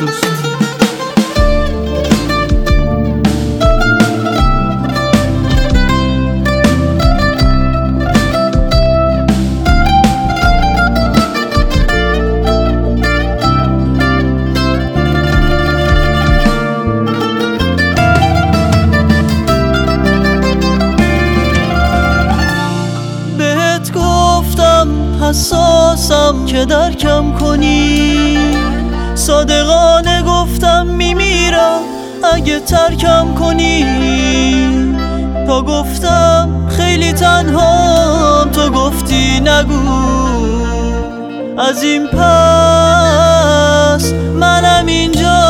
دوست. حساسم که درکم کنی، صادقانه گفتم میمیرم اگه ترکم کنی. تا گفتم خیلی تنهام، تو گفتی نگو. از این پس منم اینجا.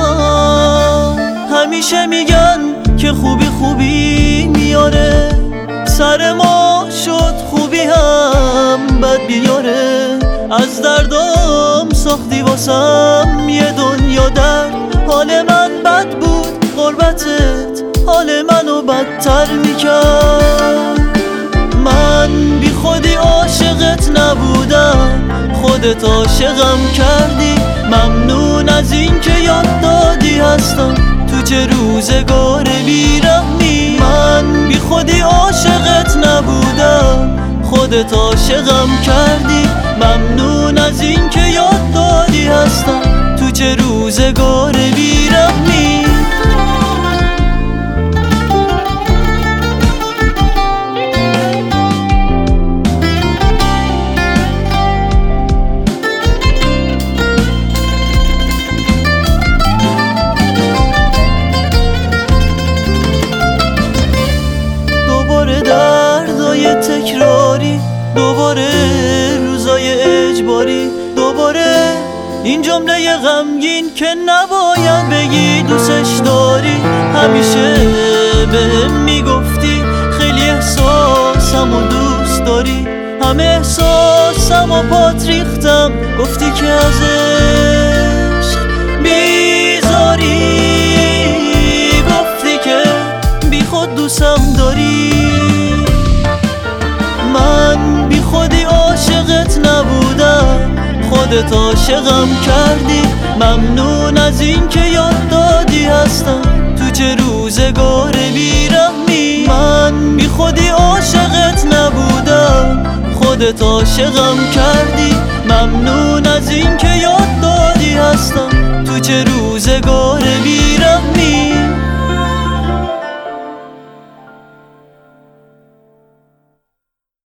همیشه میگن که خوبی خوبی میاره، سر ما شد خوبی هم بد بیاره. از دردم ساختی واسم یه دنیا درد. حال من بد بود غربتت، حال منو بدتر میکرد. من بی خودی عاشقت نبودم، خودت عاشقم کردی. ممنون از این که یاد دادی هستم تو چه روزگار بیرحمی. من بی خودی عاشقت نبودم، خودت عاشقم کردی. ممنون از این که یاد دادی هستم تو چه روزگار بیرحمی. تکراری، دوباره روزای اجباری، دوباره این جمله غمگین که نباید بگی دوستش داری. همیشه بهم میگفتی خیلی احساسم و دوست داری. همه احساسم و پات ریختم، گفتی که از عشق بیزاری. گفتی که بی خود دوستم داری. من بی خودی عاشقت نبودم، خودت عاشقم کردی. ممنون از این که یاد دادی هستم تو چه روزگار بیرحمی. من بی خودی عاشقت نبودم، خودت عاشقم کردی. ممنون از این که یاد دادی هستم تو چه روزگار بیرحمی.